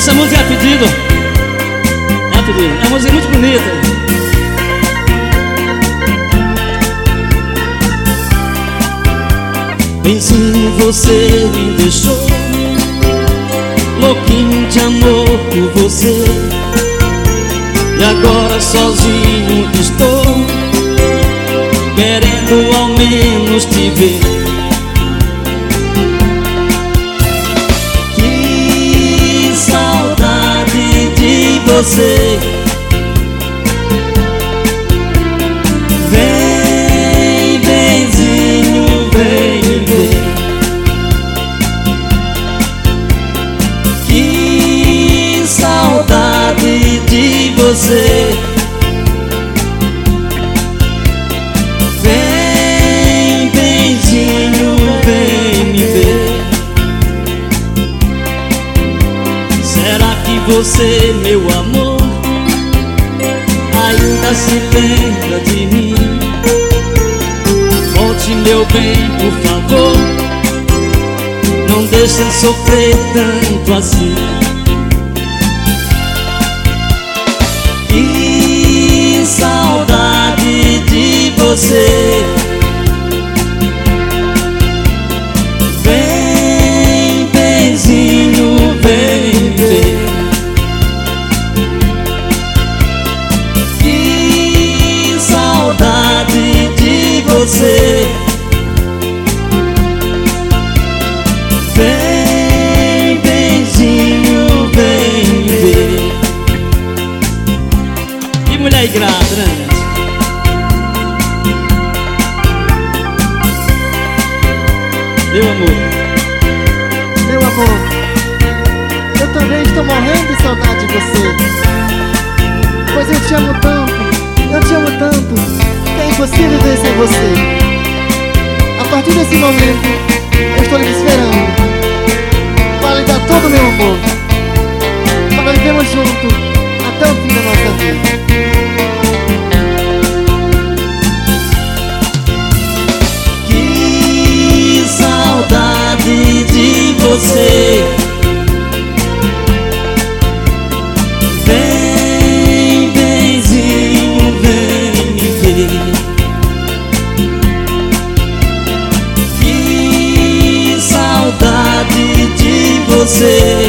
Essa música é a pedido. É a pedido. É uma música muito bonita. Benzinho, você me deixou louquinho de amor por você. E agora sozinho estou, querendo ao menos te ver. Que saudade de você. Vem, benzinho, vem me ver. Que saudade de você. Vem, benzinho, vem me ver. Será que você, meu amor, ainda se lembra de mim? Volte, meu bem, por favor, não deixe eu sofrer tanto assim. Que saudade de você. Vem, benzinho, vem ver. Que saudade de você. Vem, benzinho, vem ver. Que mulher ingrata, né? Meu amor. Meu amor, eu também estou morrendo de saudade de você. Pois eu te amo tanto, que é impossível viver sem você. A partir desse momento, eu estou lhe esperando para lhe dar todo o meu amor, para vivermos juntos até o fim da nossa vida. Que saudade de você. Vem, benzinho, vem me ver. Que saudade de você.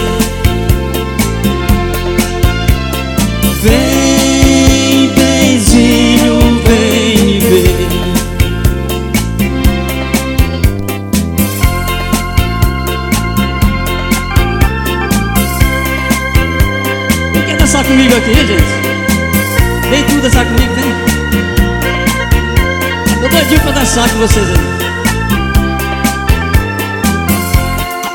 Vem, benzinho, vem me ver. Quer dançar comigo aqui, gente? Vem tudo dançar comigo, vem. Eu tô doidinho pra dançar com vocês aí.